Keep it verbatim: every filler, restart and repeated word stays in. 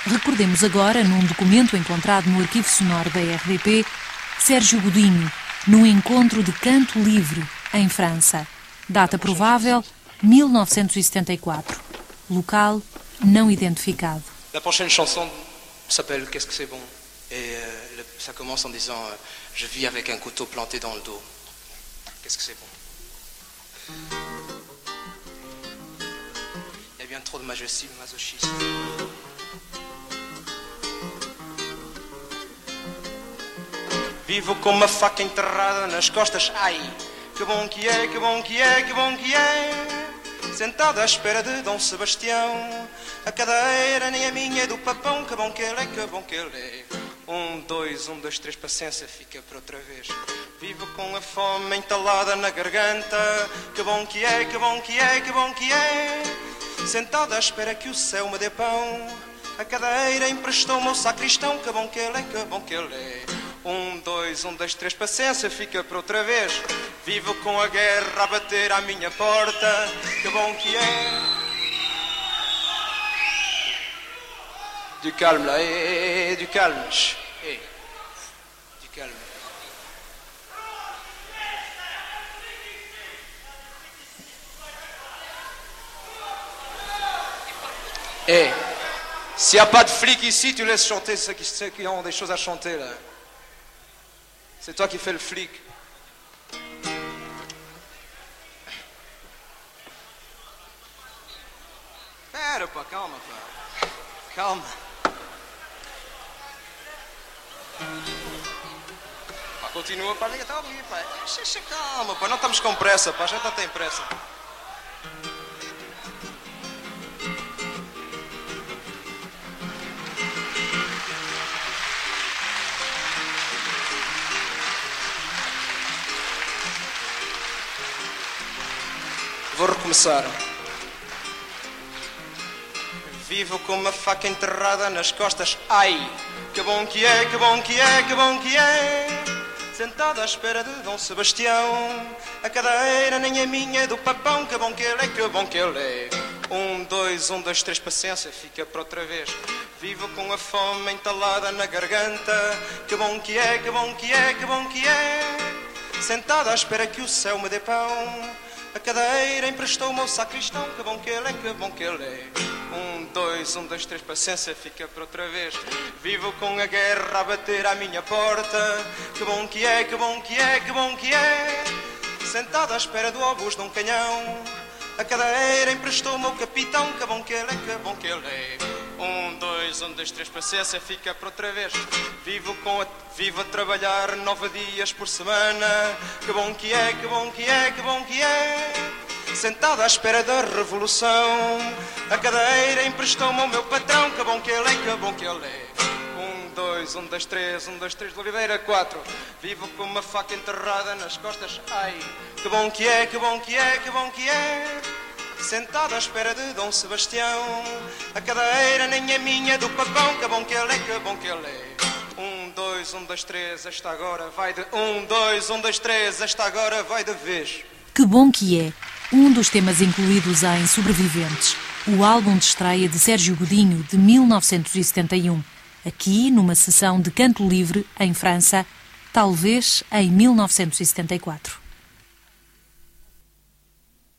Recordemos agora, num documento encontrado no arquivo sonoro da R D P, Sérgio Godinho, num encontro de canto livre, em França. Data provável, mil novecentos e setenta e quatro. Local, não identificado. La prochaine chanson s'appelle Qu'est-ce que c'est bon? Et euh, ça commence en disant euh, je vis avec un couteau planté dans le dos. Qu'est-ce que c'est bon? Il y a bien trop de masochisme. Vivo com uma faca enterrada nas costas, ai, que bom que é, que bom que é, que bom que é. Sentado à espera de Dom Sebastião, a cadeira nem a minha é do papão, que bom que ele é, que bom que ele é. Um, dois, um, dois, três, paciência, fica para outra vez. Vivo com a fome entalada na garganta, que bom que é, que bom que é, que bom que é. Sentado à espera que o céu me dê pão, a cadeira emprestou-me ao sacristão, que bom que ele é, que bom que ele é. Um, dois, um, dois, três, paciência, fica para outra vez. Vivo com a guerra a bater à minha porta, que bom que é. Du calme là, et, et, du calme. Et, du calme. Et, s'il n'y a pas de flics ici, tu laisses chanter ceux qui, ceux qui ont des choses à chanter là. C'est toi qui fais le flic. Pera, pá, calma, pá. Calma. Pá, continua, pá, liga, está a ouvir, pá. Calma, pá, não estamos com pressa, pá, a gente não tem pressa. Vou recomeçar. Vivo com uma faca enterrada nas costas, ai, que bom que é, que bom que é, que bom que é. Sentado à espera de Dom Sebastião, a cadeira nem é minha, é do papão, que bom que ele é, que bom que ele é. Um, dois, um, dois, três, paciência, fica para outra vez. Vivo com a fome entalada na garganta, que bom que é, que bom que é, que bom que é. Sentado à espera que o céu me dê pão, a cadeira emprestou-me ao sacristão, que bom que ele é, que bom que ele é. Um, dois, um, dois, três, paciência, fica para outra vez. Vivo com a guerra a bater à minha porta, que bom que é, que bom que é, que bom que é. Sentado à espera do obus de um canhão, a cadeira emprestou-me ao capitão, que bom que ele é, que bom que ele é. Um, dois, um, dois, três, paciência, fica para outra vez. Vivo, com a, vivo a trabalhar nove dias por semana, que bom que é, que bom que é, que bom que é. Sentado à espera da revolução, a cadeira emprestou-me ao meu patrão, que bom que ele é, que bom que ele é. Um, dois, um, dois, três, um, dois, três, de Oliveira, quatro. Vivo com uma faca enterrada nas costas, ai, que bom que é, que bom que é, que bom que é. Sentado à espera de Dom Sebastião, a cadeira nem é minha, é do papão, que bom que ele é, que bom que ele é. Um, dois, um, dois, três, esta agora vai de... Um, dois, um, dois, três, esta agora vai de vez. Que bom que é, um dos temas incluídos em Sobreviventes, o álbum de estreia de Sérgio Godinho, de mil novecentos e setenta e um. Aqui, numa sessão de canto livre, em França, talvez em mil novecentos e setenta e quatro.